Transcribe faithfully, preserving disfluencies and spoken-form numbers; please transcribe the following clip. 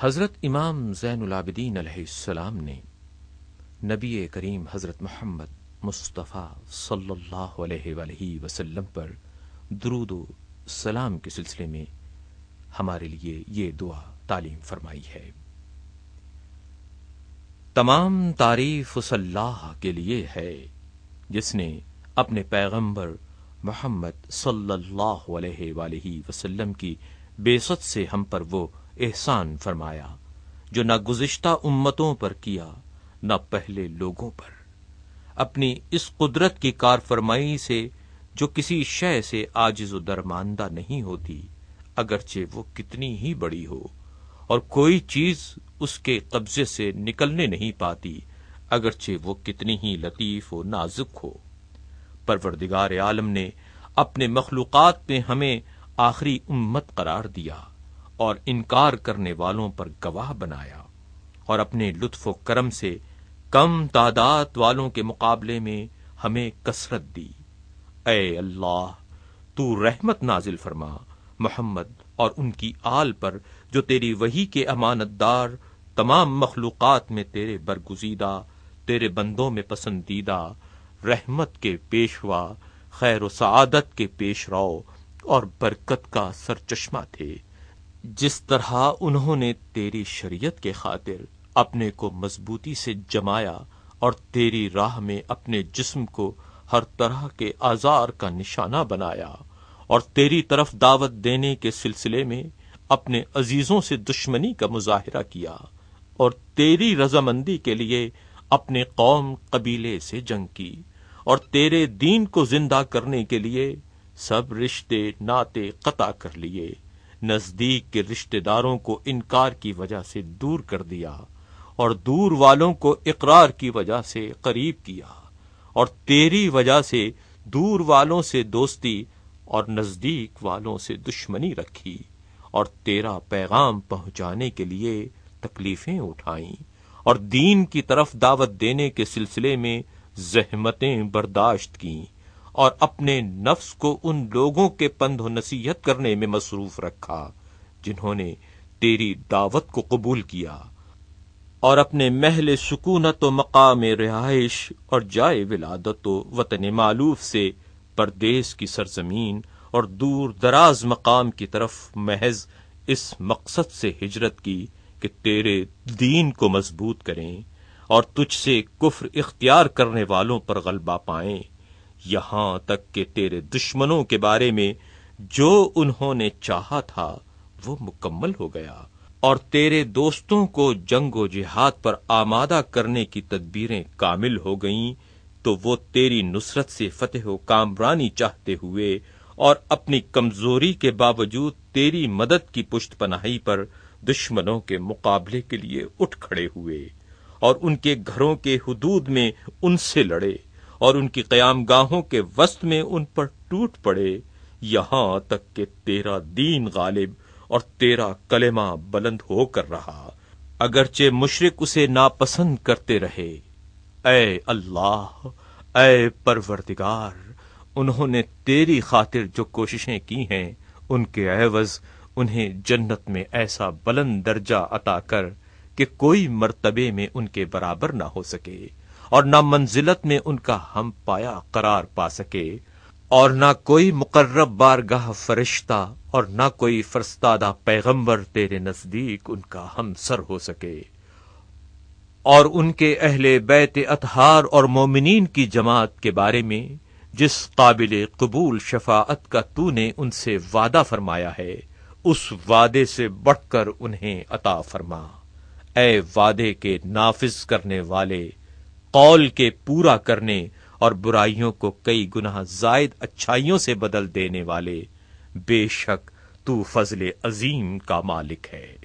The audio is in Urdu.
حضرت امام زین العابدین علیہ السلام نے نبی کریم حضرت محمد مصطفیٰ صلی اللہ علیہ وآلہ وسلم پر درود و سلام کے سلسلے میں ہمارے لیے یہ دعا تعلیم فرمائی ہے۔ تمام تعریف اس اللہ کے لیے ہے جس نے اپنے پیغمبر محمد صلی اللہ علیہ وآلہ وسلم کی بعثت سے ہم پر وہ احسان فرمایا جو نہ گزشتہ امتوں پر کیا نہ پہلے لوگوں پر۔ اپنی اس قدرت کی کار فرمائی سے جو کسی شے سے عاجز و درماندہ نہیں ہوتی، اگرچہ وہ کتنی ہی بڑی ہو، اور کوئی چیز اس کے قبضے سے نکلنے نہیں پاتی، اگرچہ وہ کتنی ہی لطیف و نازک ہو۔ پروردگار عالم نے اپنے مخلوقات میں ہمیں آخری امت قرار دیا اور انکار کرنے والوں پر گواہ بنایا، اور اپنے لطف و کرم سے کم تعداد والوں کے مقابلے میں ہمیں کثرت دی۔ اے اللہ، تو رحمت نازل فرما محمد اور ان کی آل پر جو تیری وحی کے امانت دار، تمام مخلوقات میں تیرے برگزیدہ، تیرے بندوں میں پسندیدہ، رحمت کے پیشوا، خیر و سعادت کے پیش رو اور برکت کا سرچشمہ تھے۔ جس طرح انہوں نے تیری شریعت کے خاطر اپنے کو مضبوطی سے جمایا اور تیری راہ میں اپنے جسم کو ہر طرح کے آزار کا نشانہ بنایا، اور تیری طرف دعوت دینے کے سلسلے میں اپنے عزیزوں سے دشمنی کا مظاہرہ کیا، اور تیری رضامندی کے لیے اپنے قوم قبیلے سے جنگ کی، اور تیرے دین کو زندہ کرنے کے لیے سب رشتے ناتے قطع کر لیے، نزدیک کے رشتہ داروں کو انکار کی وجہ سے دور کر دیا، اور دور والوں کو اقرار کی وجہ سے قریب کیا، اور تیری وجہ سے دور والوں سے دوستی اور نزدیک والوں سے دشمنی رکھی، اور تیرا پیغام پہنچانے کے لیے تکلیفیں اٹھائیں، اور دین کی طرف دعوت دینے کے سلسلے میں زحمتیں برداشت کیں، اور اپنے نفس کو ان لوگوں کے پند و نصیحت کرنے میں مصروف رکھا جنہوں نے تیری دعوت کو قبول کیا، اور اپنے محل سکونت و مقام رہائش اور جائے ولادت و وطن مألوف سے پردیس کی سرزمین اور دور دراز مقام کی طرف محض اس مقصد سے ہجرت کی کہ تیرے دین کو مضبوط کریں اور تجھ سے کفر اختیار کرنے والوں پر غلبہ پائیں، یہاں تک کہ تیرے دشمنوں کے بارے میں جو انہوں نے چاہا تھا وہ مکمل ہو گیا، اور تیرے دوستوں کو جنگ و جہاد پر آمادہ کرنے کی تدبیریں کامل ہو گئیں، تو وہ تیری نصرت سے فتح و کامرانی چاہتے ہوئے اور اپنی کمزوری کے باوجود تیری مدد کی پشت پناہی پر دشمنوں کے مقابلے کے لیے اٹھ کھڑے ہوئے، اور ان کے گھروں کے حدود میں ان سے لڑے، اور ان کی قیام گاہوں کے وسط میں ان پر ٹوٹ پڑے، یہاں تک کہ تیرا دین غالب اور تیرا کلمہ بلند ہو کر رہا، اگرچہ مشرک اسے ناپسند کرتے رہے۔ اے اللہ، اے پروردگار، انہوں نے تیری خاطر جو کوششیں کی ہیں ان کے عوض انہیں جنت میں ایسا بلند درجہ عطا کر کہ کوئی مرتبے میں ان کے برابر نہ ہو سکے، اور نہ منزلت میں ان کا ہم پایا قرار پا سکے، اور نہ کوئی مقرب بارگاہ فرشتہ اور نہ کوئی فرستادہ پیغمبر تیرے نزدیک ان کا ہم سر ہو سکے، اور ان کے اہل بیت اطہار اور مومنین کی جماعت کے بارے میں جس قابل قبول شفاعت کا تو نے ان سے وعدہ فرمایا ہے، اس وعدے سے بڑھ کر انہیں عطا فرما۔ اے وعدے کے نافذ کرنے والے، قول کے پورا کرنے اور برائیوں کو کئی گناہ زائد اچھائیوں سے بدل دینے والے، بے شک تو فضل عظیم کا مالک ہے۔